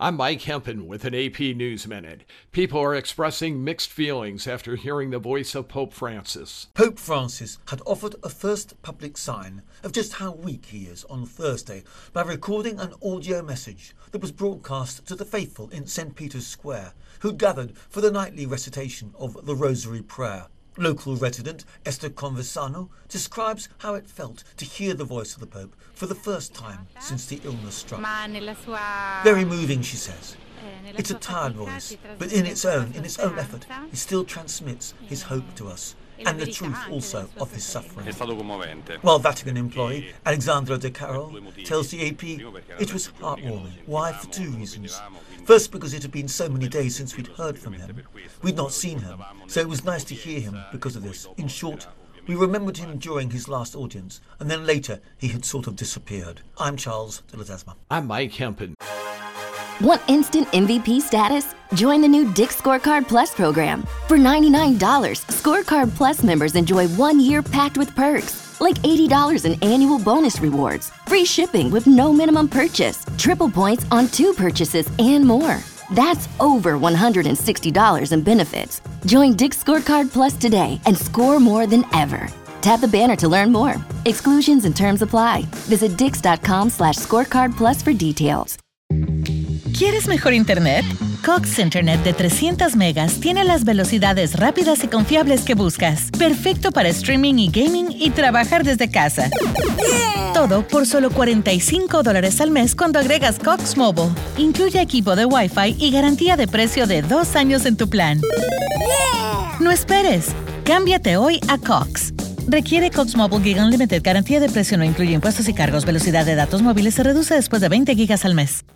I'm Mike Hempen with an AP News Minute. People are expressing mixed feelings after hearing the voice of Pope Francis. Pope Francis had offered a first public sign of just how weak he is on Thursday by recording an audio message that was broadcast to the faithful in St. Peter's Square, who gathered for the nightly recitation of the Rosary Prayer. Local resident Esther Conversano describes how it felt to hear the voice of the Pope for the first time since the illness struck. Very moving, she says. It's a tired voice, but in its own effort, it still transmits his hope to us, and the truth also of his suffering. While Vatican employee Alexandra De Caro tells the AP it was heartwarming. Why? For two reasons. First, because it had been so many days since we'd heard from him. We'd not seen him, so it was nice to hear him because of this. In short, we remembered him during his last audience, and then later he had sort of disappeared. I'm Charles de Ledesma. I'm Mike Hempen. Want instant MVP status? Join the new Dick's Scorecard Plus program. For $99, Scorecard Plus members enjoy 1 year packed with perks, like $80 in annual bonus rewards, free shipping with no minimum purchase, triple points on 2 purchases, and more. That's over $160 in benefits. Join Dick's Scorecard Plus today and score more than ever. Tap the banner to learn more. Exclusions and terms apply. Visit dix.com/scorecard plus for details. ¿Quieres mejor internet? Cox Internet de 300 megas tiene las velocidades rápidas y confiables que buscas. Perfecto para streaming y gaming y trabajar desde casa. Todo por solo $45 al mes cuando agregas Cox Mobile. Incluye equipo de Wi-Fi y garantía de precio de 2 años en tu plan. No esperes. Cámbiate hoy a Cox. Requiere Cox Mobile Gig Unlimited. Garantía de precio no incluye impuestos y cargos. Velocidad de datos móviles se reduce después de 20 gigas al mes.